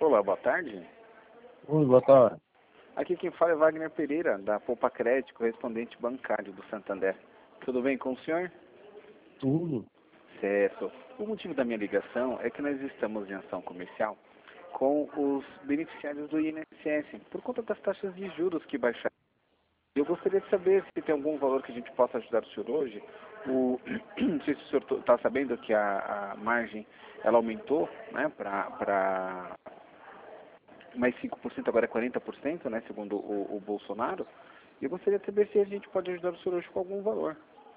Olá, boa tarde. Oi, boa tarde. Aqui quem fala é Wagner Pereira, da Poupa Crédito, correspondente bancário do Santander. Tudo bem com o senhor? Tudo. Certo. O motivo da minha ligação é que nós estamos em ação comercial com os beneficiários do INSS, por conta das taxas de juros que baixaram. Eu gostaria de saber se tem algum valor que a gente possa ajudar o senhor hoje. Não sei se o senhor está sabendo que a margem ela aumentou, né, para mais 5%, agora é 40%, né, segundo o Bolsonaro. E eu gostaria de saber se a gente pode ajudar o senhor hoje com algum valor.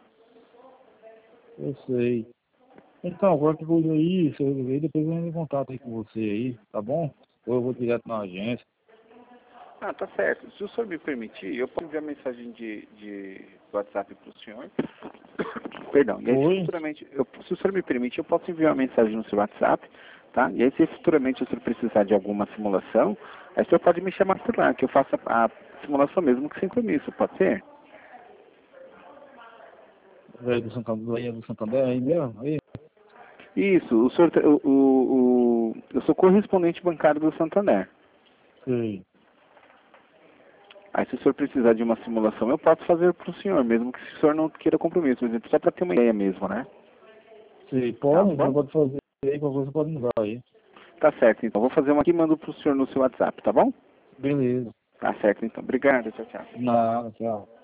Eu sei. Então, qualquer coisa aí, se eu ver, depois eu entro em contato aí com você aí, tá bom? Ou eu vou direto na agência. Ah, tá certo. Se o senhor me permitir, eu posso enviar mensagem de WhatsApp para o senhor. Perdão. E aí, se Oi? futuramente, se o senhor me permitir, eu posso enviar uma mensagem no seu WhatsApp, tá? E aí, se futuramente o senhor precisar de alguma simulação, aí o senhor pode me chamar por lá, que eu faça a simulação mesmo que sem compromisso, pode ser? Velho do Santander, aí é do Santander aí mesmo? Aí? Isso, o senhor, eu sou correspondente bancário do Santander. Sei. Aí, se o senhor precisar de uma simulação, eu posso fazer para o senhor, mesmo que o senhor não queira compromisso, mas só para ter uma ideia mesmo, né? Sei. Tá Pode, você bom? pode fazer aí, qualquer coisa pode mudar aí. Tá certo, então. Vou fazer uma aqui e mando para o senhor no seu WhatsApp, tá bom? Beleza. Tá certo, então. Obrigado, tchau, tchau. Nada, tchau.